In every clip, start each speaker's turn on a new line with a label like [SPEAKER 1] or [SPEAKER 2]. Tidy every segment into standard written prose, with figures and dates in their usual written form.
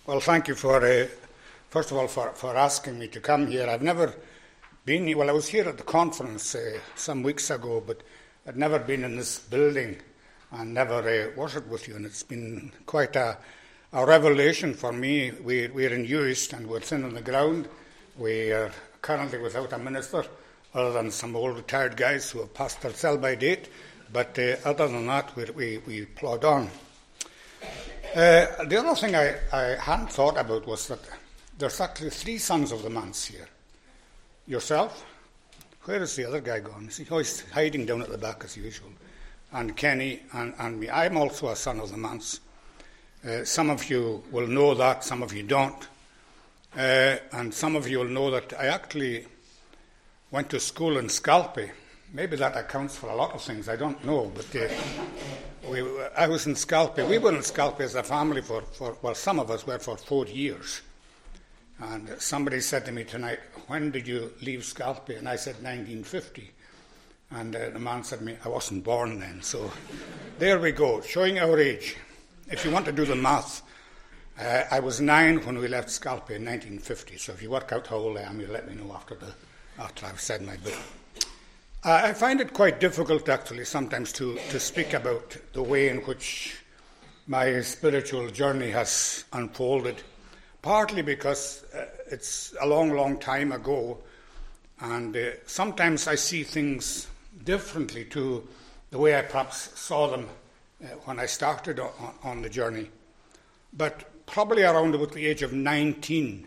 [SPEAKER 1] Well, thank you first of all, for asking me to come here. I've never been here. Well, I was here at the conference some weeks ago, but I'd never been in this building and never worshipped with you, and it's been quite a revelation for me. We're in Uist, and we're thin on the ground. We are currently without a minister, other than some old retired guys who have passed their sell-by date, but other than that, we plod on. The other thing I hadn't thought about was that there's actually three sons of the manse here. Yourself, where is the other guy gone? Is he always hiding down at the back as usual? And Kenny and me. I'm also a son of the manse. Some of you will know that, some of you don't. And some of you will know that I actually went to school in Scalpay. Maybe that accounts for a lot of things, I don't know, but I was in Scalpay. We were in Scalpay as a family for some of us were for 4 years. And somebody said to me tonight, when did you leave Scalpay? And I said 1950. And the man said to me, I wasn't born then. So there we go, showing our age. If you want to do the math, I was 9 when we left Scalpay in 1950. So if you work out how old I am, you'll let me know after I've said my bit. I find it quite difficult, actually, sometimes to speak about the way in which my spiritual journey has unfolded, partly because it's a long, long time ago, and sometimes I see things differently to the way I perhaps saw them when I started on the journey. But probably around about the age of 19,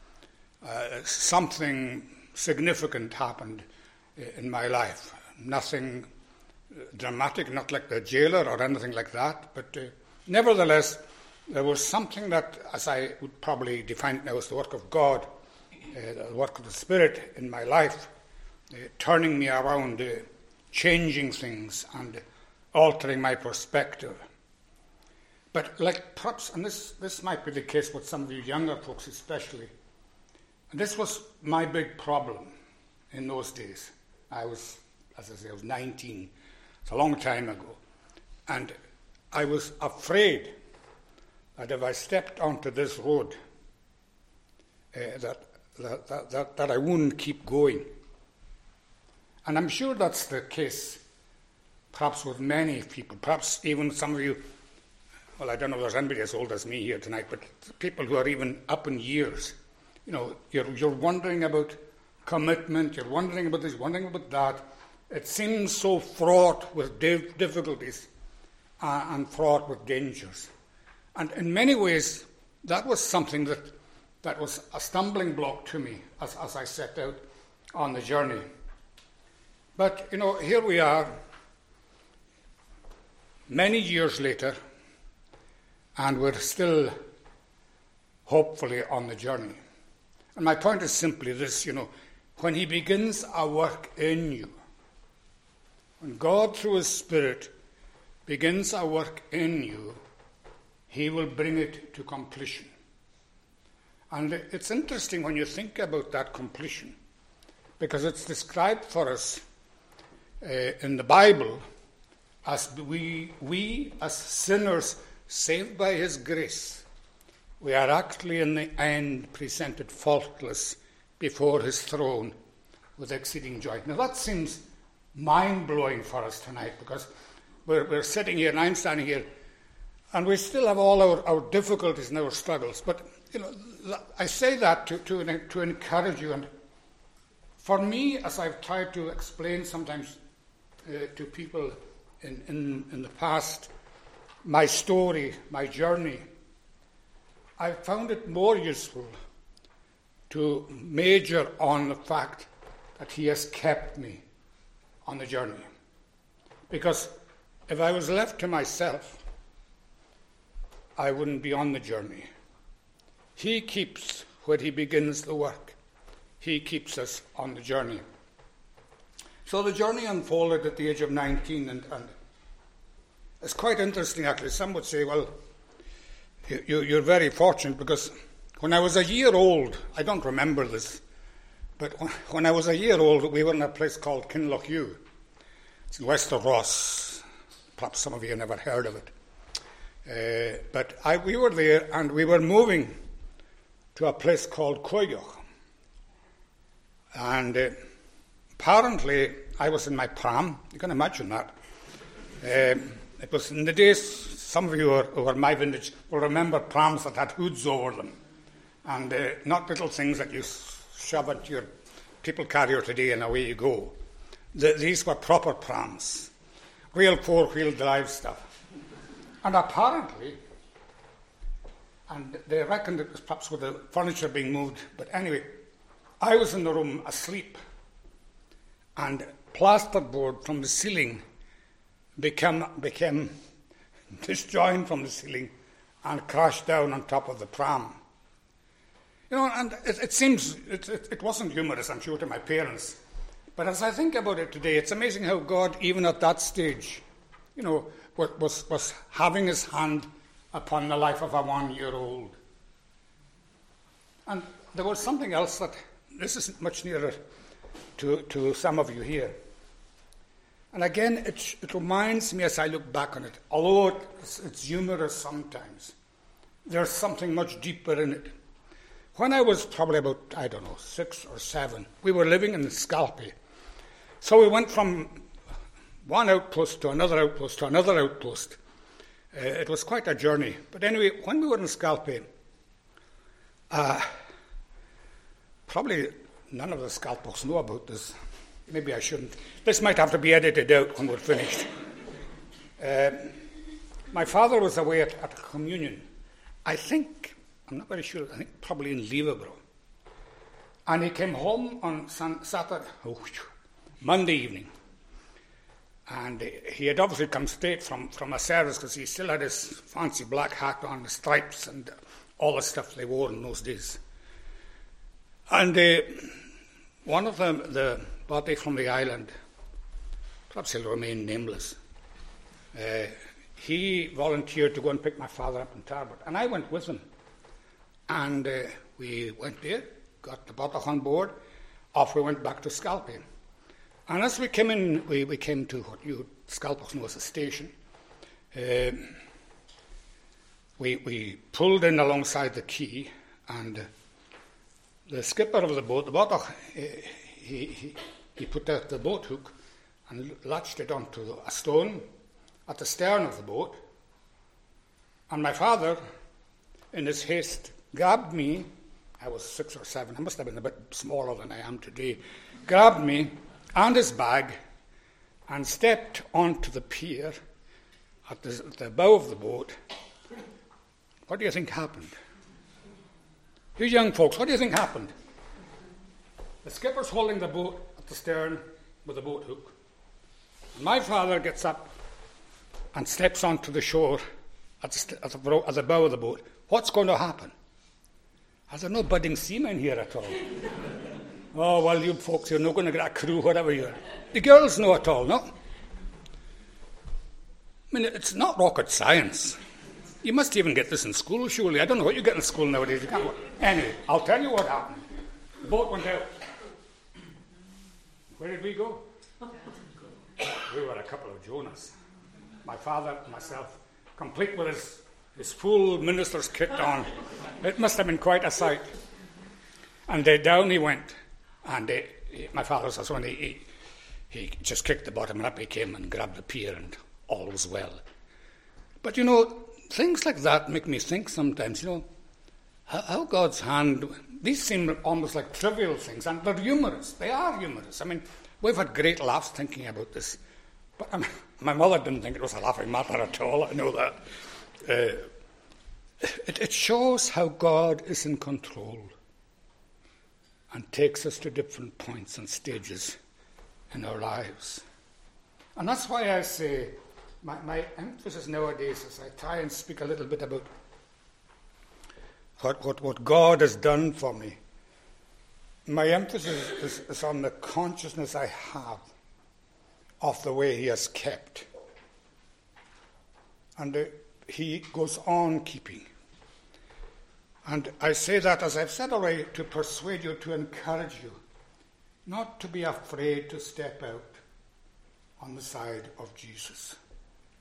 [SPEAKER 1] something significant happened in my life. Nothing dramatic, not like the jailer or anything like that, but nevertheless, there was something that, as I would probably define it now, as the work of God, the work of the Spirit in my life, turning me around, changing things and altering my perspective. But like perhaps, and this might be the case with some of you younger folks especially, and this was my big problem in those days. I was, as I say, I was 19. It's a long time ago. And I was afraid that if I stepped onto this road, that I wouldn't keep going. And I'm sure that's the case, perhaps with many people, perhaps even some of you, well, I don't know if there's anybody as old as me here tonight, but people who are even up in years. You know, you're wondering about commitment, you're wondering about this, wondering about that. It seems so fraught with difficulties and fraught with dangers. And in many ways, that was something that was a stumbling block to me as I set out on the journey. But, you know, here we are, many years later, and we're still hopefully on the journey. And my point is simply this, you know, when he begins a work in you, when God through his Spirit begins a work in you, he will bring it to completion. And it's interesting when you think about that completion, because it's described for us in the Bible as we as sinners saved by his grace, we are actually in the end presented faultless before his throne with exceeding joy. Now that seems mind-blowing for us tonight, because we're sitting here and I'm standing here and we still have all our difficulties and our struggles. But, you know, I say that to encourage you. And for me, as I've tried to explain sometimes to people in the past, my story, my journey, I found it more useful to major on the fact that he has kept me on the journey. Because if I was left to myself, I wouldn't be on the journey. He keeps when he begins the work. He keeps us on the journey. So the journey unfolded at the age of 19, and it's quite interesting actually. Some would say, well, you're very fortunate, because when I was a year old, I don't remember this, but when I was a year old, we were in a place called Kinlochhew. It's in west of Ross. Perhaps some of you have never heard of it. But we were there, and we were moving to a place called Coyoch. And apparently I was in my pram. You can imagine that. It was in the days, some of you who are my vintage will remember prams that had hoods over them. And not little things that you shove into your people carrier today and away you go. These were proper prams. Real four-wheel drive stuff. And apparently, and they reckoned it was perhaps with the furniture being moved, but anyway, I was in the room asleep, and plasterboard from the ceiling became disjoined from the ceiling and crashed down on top of the pram. You know, and it seems it wasn't humorous, I'm sure, to my parents. But as I think about it today, it's amazing how God, even at that stage, you know, was having his hand upon the life of a 1-year-old. And there was something else that, this is much nearer to some of you here. And again, it reminds me as I look back on it, although it's humorous sometimes, there's something much deeper in it. When I was probably about, 6 or 7, we were living in Scalpay. So we went from one outpost to another outpost to another outpost. It was quite a journey. But anyway, when we were in Scalpay, probably none of the Scalpers know about this. Maybe I shouldn't. This might have to be edited out when we're finished. My father was away at a communion. I'm not very sure, I think probably in Leverboro. And he came home on Monday evening. And he had obviously come straight from a service because he still had his fancy black hat on, the stripes and all the stuff they wore in those days. And one of them, the body from the island, perhaps he'll remain nameless, he volunteered to go and pick my father up in Tarbert. And I went with him. And we went there, got the bottle on board, off we went back to Scalpay. And as we came in, we came to what you Scalpers know as a station. We pulled in alongside the quay, and the skipper of the boat, the bottle, he put out the boat hook and latched it onto a stone at the stern of the boat. And my father, in his haste, grabbed me. I was 6 or 7. I must have been a bit smaller than I am today. Grabbed me and his bag and stepped onto the pier at the bow of the boat. What do you think happened? You young folks, what do you think happened? The skipper's holding the boat at the stern with a boat hook. And my father gets up and steps onto the shore at the bow of the boat. What's going to happen? There's no budding seamen here at all. Oh, well, you folks, you're not going to get a crew, whatever you're. The girls know it all, no? I mean, it's not rocket science. You must even get this in school, surely. I don't know what you get in school nowadays. You can't. Anyway, I'll tell you what happened. The boat went out. Where did we go? We were a couple of Jonas. My father, myself, complete with his full minister's kit on. It must have been quite a sight. And down he went. And my father says when he just kicked the bottom and up he came and grabbed the pier and all was well. But you know, things like that make me think sometimes, you know, how God's hand, these seem almost like trivial things, and they're humorous. They are humorous. I mean, we've had great laughs thinking about this. But my mother didn't think it was a laughing matter at all, I know that. It shows how God is in control and takes us to different points and stages in our lives. And that's why I say my emphasis nowadays is I try and speak a little bit about what God has done for me. My emphasis is on the consciousness I have of the way he has kept. And he goes on keeping. And I say that, as I've said already, to persuade you, to encourage you, not to be afraid to step out on the side of Jesus.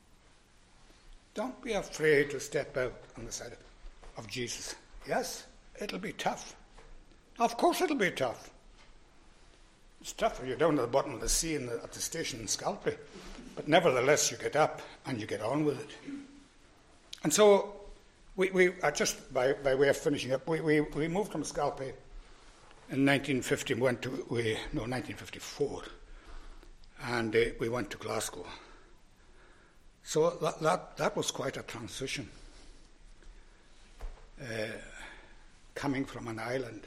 [SPEAKER 1] Don't be afraid to step out on the side of Jesus. Yes, it'll be tough. Of course it'll be tough. It's tough when you're down at the bottom of the sea at the station in Scalpay. But nevertheless, you get up and you get on with it. And so, we just by way of finishing up, we moved from Scalpay in 1954. And we went to Glasgow. So that was quite a transition. Coming from an island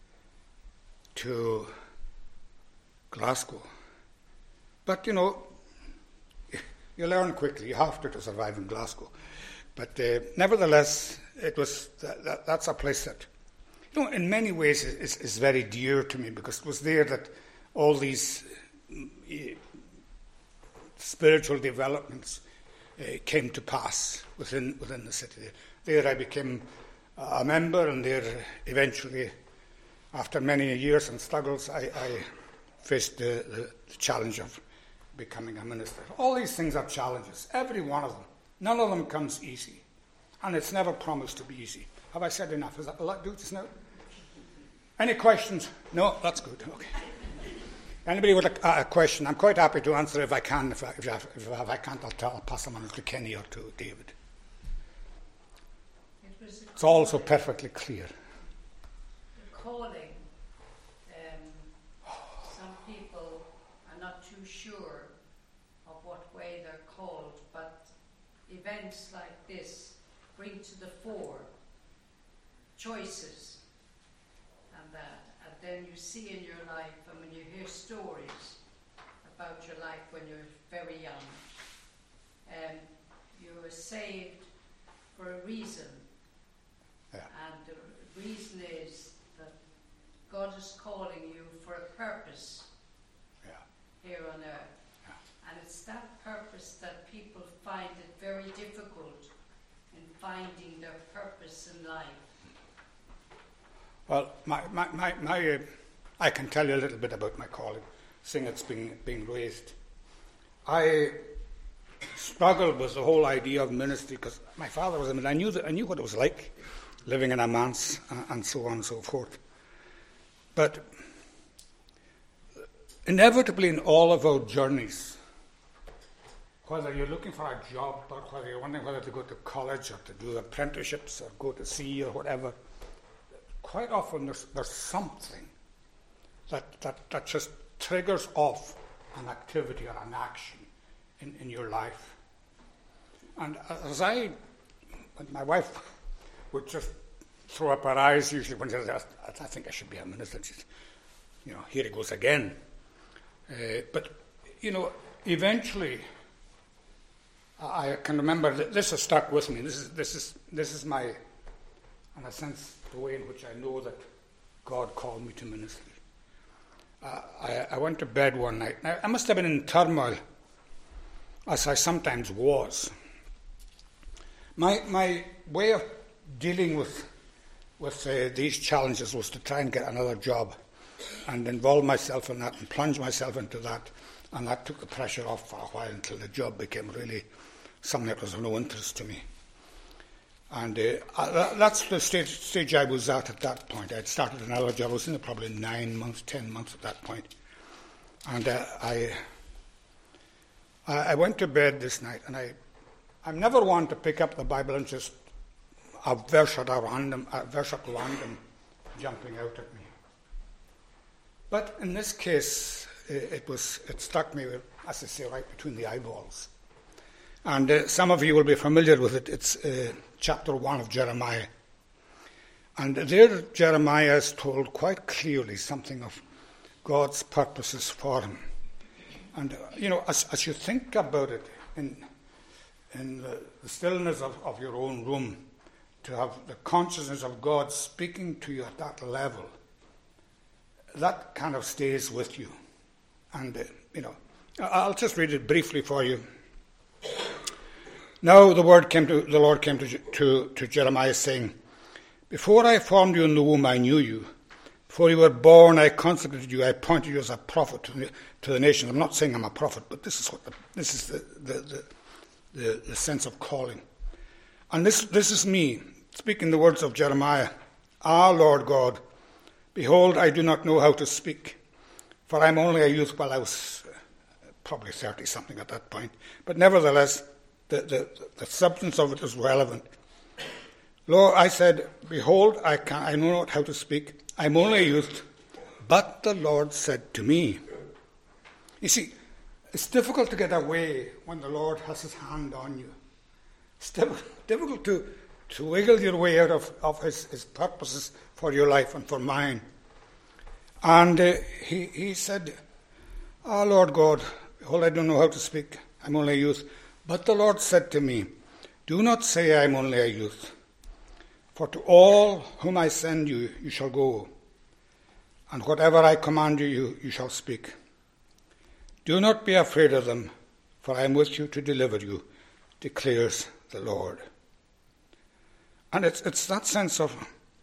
[SPEAKER 1] to Glasgow. But, you you learn quickly. You have to survive in Glasgow. But nevertheless, it was that's a place that, in many ways is very dear to me, because it was there that all these spiritual developments came to pass within the city. There I became a member, and there eventually, after many years and struggles, I faced the challenge of becoming a minister. All these things are challenges, every one of them. None of them comes easy, and it's never promised to be easy. Have I said enough? Is that will that do just now? Any questions? No, that's good. Okay. Anybody with a question? I'm quite happy to answer if I can. If I can't, I'll pass them on to Kenny or to David. It's also perfectly clear.
[SPEAKER 2] The calling. Some people are not too sure of what way they're called, but events like this bring to the fore choices and that. And then you see in your life, and when you hear stories about your life when you're very young, you were saved for a reason.
[SPEAKER 1] Yeah.
[SPEAKER 2] And the reason is that God is calling you for a purpose here on earth.
[SPEAKER 1] Yeah.
[SPEAKER 2] And it's that purpose that people find it very difficult in finding their purpose in life.
[SPEAKER 1] Well, I can tell you a little bit about my calling, seeing it's being raised. I struggled with the whole idea of ministry because my father was a minister. I knew what it was like living in a manse and so on and so forth. But inevitably in all of our journeys, whether you're looking for a job or whether you're wondering whether to go to college or to do apprenticeships or go to sea or whatever, quite often there's something that just triggers off an activity or an action in your life. And my wife would just throw up her eyes usually when she says, I think I should be a minister. She's, here it goes again. But eventually, I can remember that this has stuck with me. This is my, in a sense, the way in which I know that God called me to ministry. I went to bed one night. Now, I must have been in turmoil, as I sometimes was. My way of dealing with these challenges was to try and get another job and involve myself in that and plunge myself into that, and that took the pressure off for a while until the job became really something that was of no interest to me. And that's the stage I was at that point. I had started another job. I was in it probably 9 months, 10 months at that point. And I went to bed this night, and I'm never one to pick up the Bible and just a verse at random jumping out at me. But in this case, it struck me, as I say, right between the eyeballs. And some of you will be familiar with it. It's chapter 1 of Jeremiah. And there Jeremiah is told quite clearly something of God's purposes for him. And, as you think about it in the stillness of your own room, to have the consciousness of God speaking to you at that level, that kind of stays with you. And, I'll just read it briefly for you. Now the Lord came to Jeremiah, saying, Before I formed you in the womb, I knew you. Before you were born, I consecrated you. I appointed you as a prophet to the nations. I'm not saying I'm a prophet, but this is the sense of calling. And this is me speaking the words of Jeremiah Ah, Lord God, behold, I do not know how to speak, for I am only a youth. Well, I was probably 30-something at that point, but nevertheless, the substance of it is relevant. Lord, I said, behold, I know not how to speak. I am only a youth. But the Lord said to me. You see, it's difficult to get away when the Lord has his hand on you. It's difficult to wiggle your way out of his purposes for your life and for mine. And he said, Ah, Lord God, behold, I don't know how to speak. I'm only a youth. But the Lord said to me, do not say I'm only a youth. For to all whom I send you, you shall go. And whatever I command you, you shall speak. Do not be afraid of them, for I am with you to deliver you, declares the Lord. And it's that sense of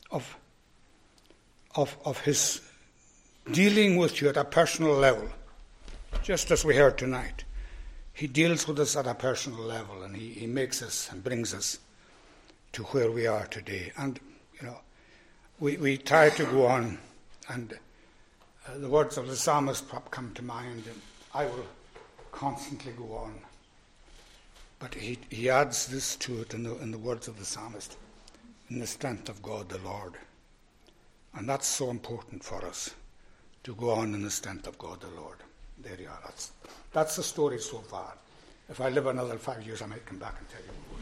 [SPEAKER 1] his dealing with you at a personal level, just as we heard tonight. He deals with us at a personal level, and he makes us and brings us to where we are today. And, we try to go on, and the words of the psalmist come to mind, and I will constantly go on. But he adds this to it in the words of the psalmist, in the strength of God the Lord. And that's so important for us, to go on in the strength of God the Lord. There you are. That's the story so far. If I live another 5 years, I might come back and tell you.